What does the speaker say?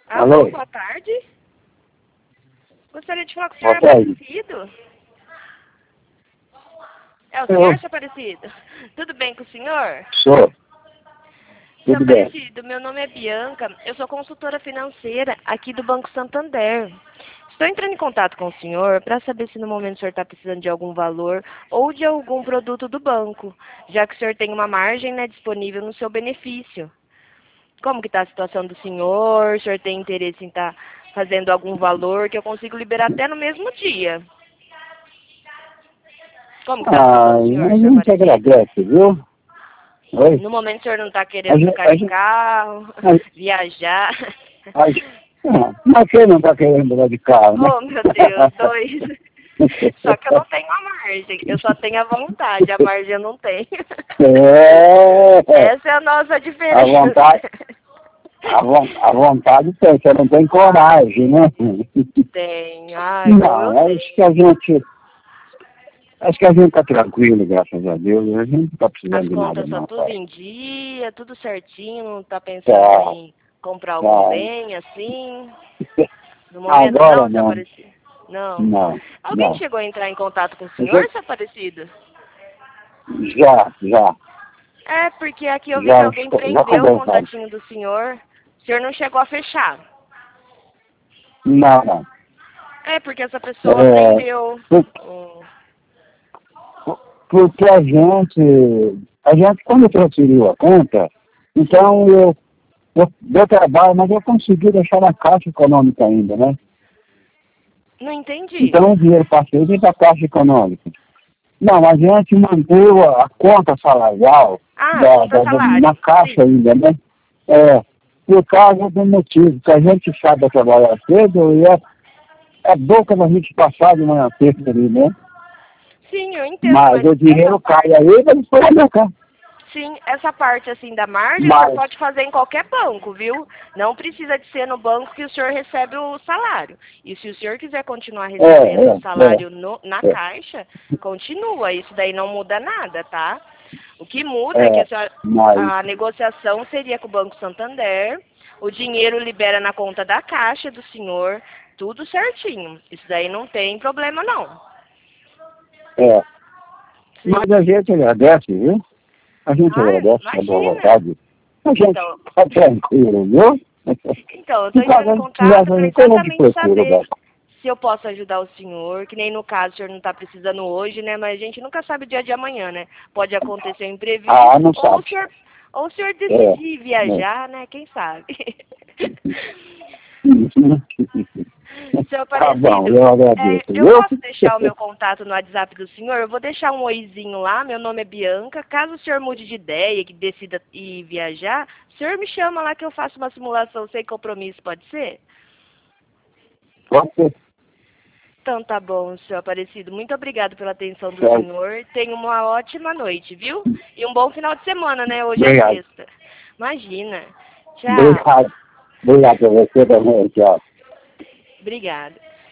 Alô, Alô? boa tarde. Gostaria de falar com o Boa senhor tarde. Aparecido. É o Eu senhor, seu Aparecido? Tudo bem com o senhor? sou. Seu Tudo bem. Aparecido, meu nome é Bianca, eu sou consultora financeira aqui do Banco Santander. Estou entrando em contato com o senhor para saber se no momento o senhor está precisando de algum valor ou de algum produto do banco, já que o senhor tem uma margem, né, disponível no seu benefício. Como que está a situação do senhor? O senhor tem interesse em estar fazendo algum valor que eu consigo liberar até no mesmo dia? Como que está a situação do senhor, A seu gente Aparecido? agradece, viu? Oi? No momento o senhor não está A querendo gente, trocar a de gente, carro, a, viajar. a, mas quem não está querendo mudar de carro, né? Oh, meu Deus, dois. Só que eu não tenho a margem, eu só tenho a vontade, a margem eu não tenho. É, Essa é a nossa a diferença. vontade, a vontade tem, você não tem coragem, né? Tem, ah, igual eu Não, tenho. acho que a gente está tranquilo, graças a Deus. A gente não está As precisando de nada, contas estão não, tudo pai. em dia, tudo certinho, não tá pensando Tá, em comprar algum tá. bem assim? No momento Agora não, seu não, Aparecido? Não. não, Alguém não. chegou a entrar em contato com o Eu senhor, seu Aparecido? já. É, porque aqui eu vi que Já, alguém já prendeu o conversamos. contatinho do senhor. O senhor não chegou a fechar. Não. É, porque essa pessoa É, prendeu. por- o- porque a gente quando transferiu a conta, Sim, então eu deu trabalho, mas eu consegui deixar na Caixa Econômica ainda, né? não entendi. Então o dinheiro passou dentro da Caixa Econômica. Não, a gente manteve a conta salarial Ah, conta na salário. Caixa Sim. ainda, né? É, por causa do motivo que a gente sabe trabalhar cedo e é boca da gente passar de manhã cedo ali, né? Sim, eu entendo, Mas mas o essa dinheiro cai parte. aí, vai depois na cá. Sim, essa parte assim da margem o senhor Mas, pode fazer em qualquer banco, viu? Não precisa de ser no banco que o senhor recebe o salário. E se o senhor quiser continuar é, recebendo o é, salário na é, caixa, continua. Isso daí não muda nada, tá? O que muda é que é, mas, a negociação seria com o Banco Santander, o dinheiro libera na conta da caixa do senhor, tudo certinho. Isso daí não tem problema não. é, Sim. mas a gente agradece, viu? A gente Ah, agradece a boa imagina. vontade. A gente Então, está tranquilo, viu? Então, eu estou E entrando em quando tiver contato para alguma coisa, a gente exatamente procura, saber Beto. se eu posso ajudar o senhor, que nem no caso o senhor não está precisando hoje, né? Mas a gente nunca sabe o dia de amanhã, né? Pode acontecer um Ah, imprevisto, não sabe. ou o senhor É, decidir viajar, né? Quem sabe? é. Seu Tá bom, Aparecido, eu agradeço, eu viu? posso deixar o meu contato no WhatsApp do senhor? Eu vou deixar um oizinho lá, meu nome é Bianca. Caso o senhor mude de ideia, que decida ir viajar, o senhor me chama lá que eu faço uma simulação sem compromisso, pode ser? Pode ser. Então tá bom, seu Aparecido. Muito obrigado pela atenção do Certo. senhor. Tenha uma ótima noite, viu? E um bom final de semana, né? Hoje é Obrigado. sexta. Imagina. Tchau. Obrigado. Obrigado a você também, tchau. Obrigada.